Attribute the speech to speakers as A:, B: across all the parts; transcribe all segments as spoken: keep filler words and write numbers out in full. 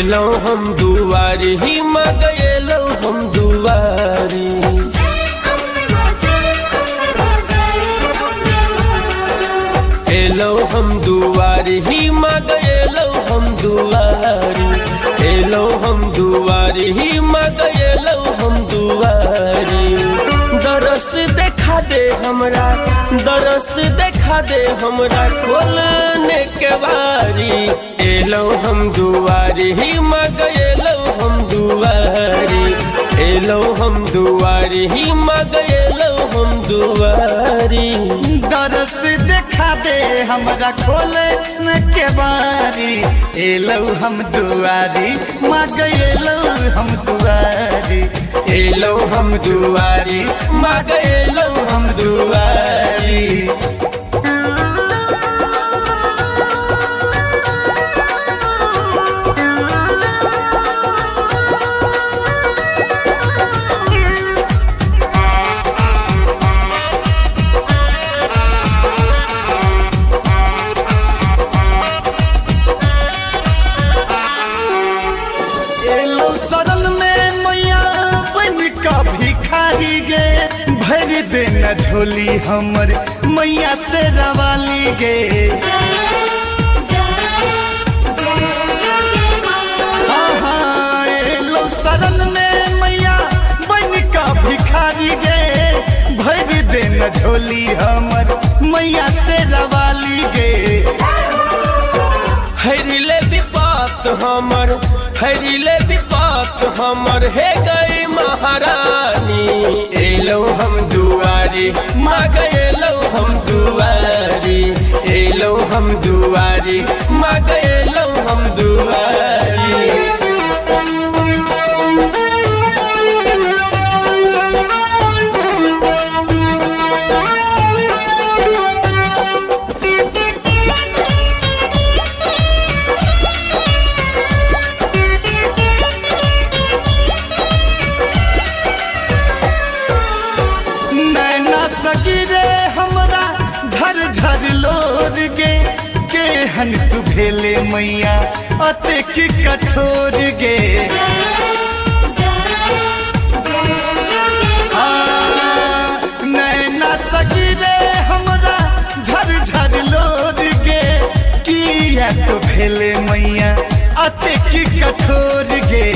A: Yellow हम दुआरी ही मग yellow हम दुआरी। एलो हम दुआरी ही मग एलो हम दुआरी। एलो हम दुआरी ही मग एलो हम दुआरी। दरस देखा दे हमरा, दरस देखा दे हमरा खोलने के बारी। एलो हम दुआरी ही मग एलो हम दुआरी। एलो हम दुआरी ही मग एलो हम दुआरी।
B: दरस देखा दे हमरा खोले के बारी। एलो हम दुआरी मग एलो हम दुआरी।
A: एलो हम दुआरी मग एलो हम दुआरी।
B: भर देना झोली हमर मैया से रवाली गे। हाँ हाँ एलो शरण में मैया बन का भिखारी गे। भर देना झोली हमर मैया से रवाली गे।
A: हरिले विपात हमर, हरिले विपात हमर हे गई महारानी। एलो हम दुआरी मग एलो हम दुआरी। एलो हम दुआरी मग एलो हम दुआरी।
B: हन तू भेले मैया अते की कठोर गे। नैना सगी रे हमरा झर झर लोर गे। किया तो भेले मैया अते की कठोर गे।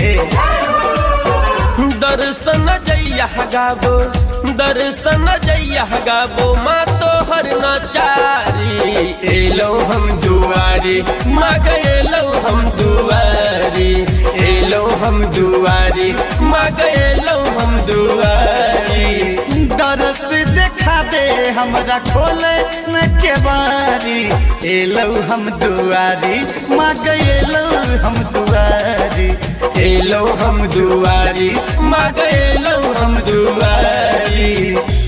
A: दर्शन जैया गाबो, दर्शन जैया गाबो माँ तो हर नचारी। एलो हम दुआरी मग एलो हम दुआरी। एलो हम दुआरी मग एलो हम दुआरी।
B: दरस देखा दे हमरा खोले के बारी। एलो हम दुआरी मग एलो हम दुआरी।
A: एलो हम दुआरी मग एलो हम दुआरी।